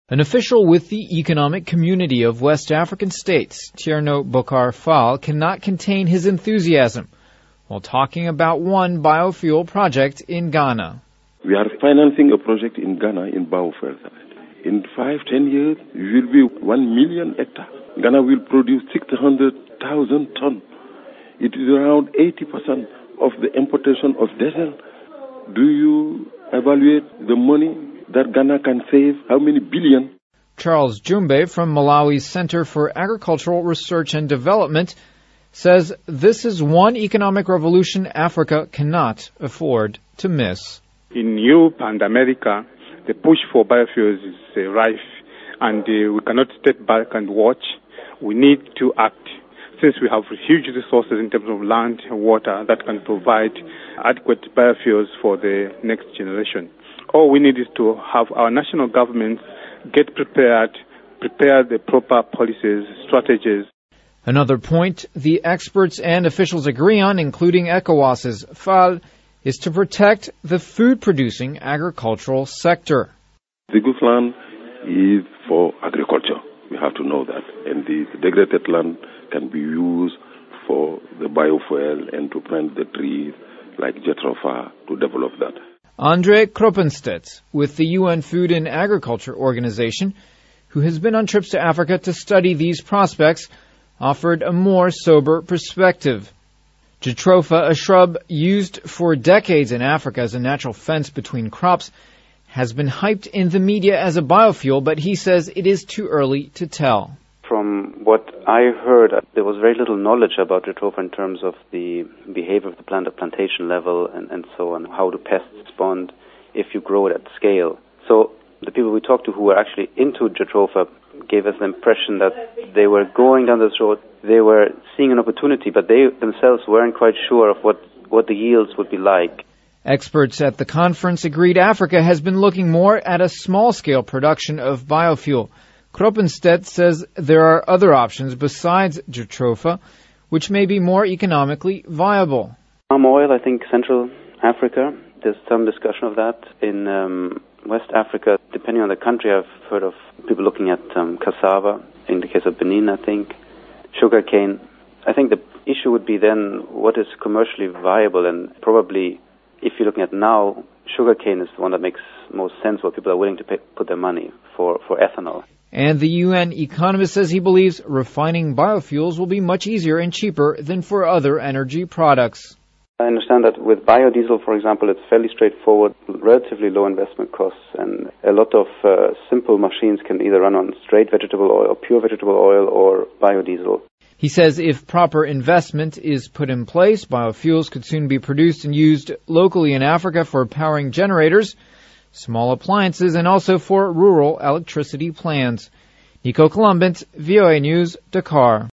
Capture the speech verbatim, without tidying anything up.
An official with the Economic Community of West African States, Thierno Bokar Fall, cannot contain his enthusiasm while talking about one biofuel project in Ghana. We are financing a project in Ghana in biofuel. In five, ten years, it will be one million hectares. Ghana will produce six hundred thousand tons. It is around eighty percent of the importation of diesel. Do you evaluate the money that Ghana can save? How many billion? Charles Jumbe from Malawi's Center for Agricultural Research and Development says this is one economic revolution Africa cannot afford to miss. In Europe and America, the push for biofuels is uh, rife, and uh, we cannot step back and watch. We need to act, since we have huge resources in terms of land and water that can provide adequate biofuels for the next generation. All we need is to have our national governments get prepared, prepare the proper policies, strategies. Another point the experts and officials agree on, including ECOWAS's F A L, is to protect the food-producing agricultural sector. The good land is for agriculture. We have to know that. And the degraded land can be used for the biofuel and to plant the trees like jatropha to develop that. Andre Kroppenstedt, with the U N Food and Agriculture Organization, who has been on trips to Africa to study these prospects, offered a more sober perspective. Jatropha, a shrub used for decades in Africa as a natural fence between crops, has been hyped in the media as a biofuel, but he says it is too early to tell. From what I heard, there was very little knowledge about Jatropha in terms of the behavior of the plant at plantation level and, and so on, how do pests respond if you grow it at scale. So the people we talked to who were actually into Jatropha gave us the impression that they were going down this road, they were seeing an opportunity, but they themselves weren't quite sure of what, what the yields would be like. Experts at the conference agreed Africa has been looking more at a small-scale production of biofuel. Kroppenstedt says there are other options besides Jatropha, which may be more economically viable. Palm oil, I think Central Africa, there's some discussion of that. In um, West Africa, depending on the country, I've heard of people looking at um, cassava, in the case of Benin, I think. Sugarcane. I think the issue would be then what is commercially viable, and probably, if you're looking at now, sugarcane is the one that makes most sense, where people are willing to pay, put their money for, for ethanol. And the U N economist says he believes refining biofuels will be much easier and cheaper than for other energy products. I understand that with biodiesel, for example, it's fairly straightforward, relatively low investment costs, and a lot of uh, simple machines can either run on straight vegetable oil or pure vegetable oil or biodiesel. He says if proper investment is put in place, biofuels could soon be produced and used locally in Africa for powering generators, small appliances, and also for rural electricity plants. Nico Columbus, V O A News, Dakar.